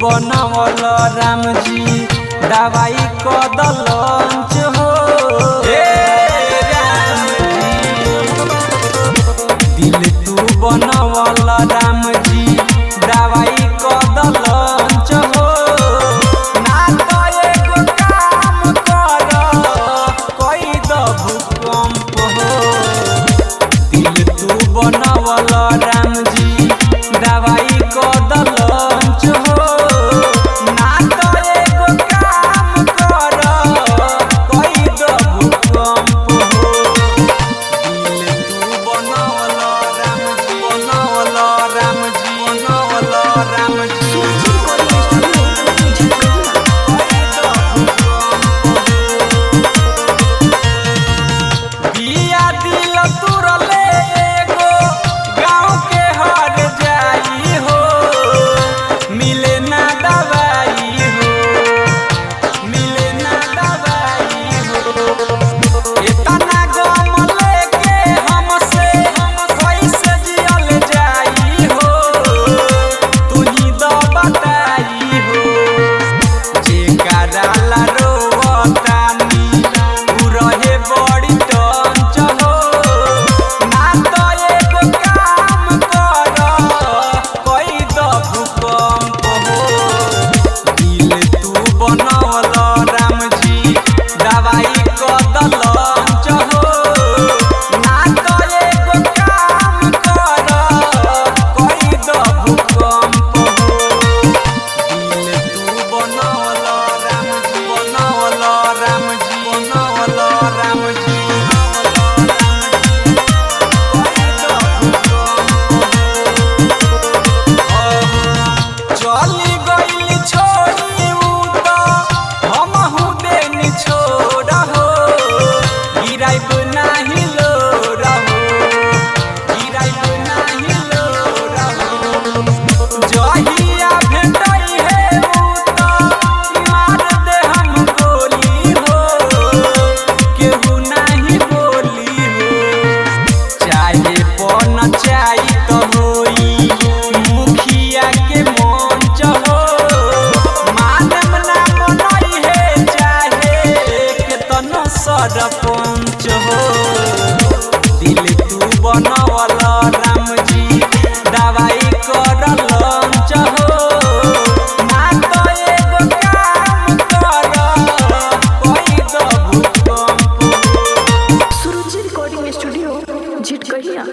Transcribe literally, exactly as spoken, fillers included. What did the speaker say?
बनवल राम जी दवाई कदलंच हो। दिल तू बनवल राम जी दवाई कदलंच हो। ना तो एगो काम कर कोई द भूकंप हो। दिल तू बनवल राम जी दवाई कदलंच हो। ना तो एगो काम कर कोई द भूकंप हो। दिल तू बनवल राम जी बनवल राम जी बनवल राम जी।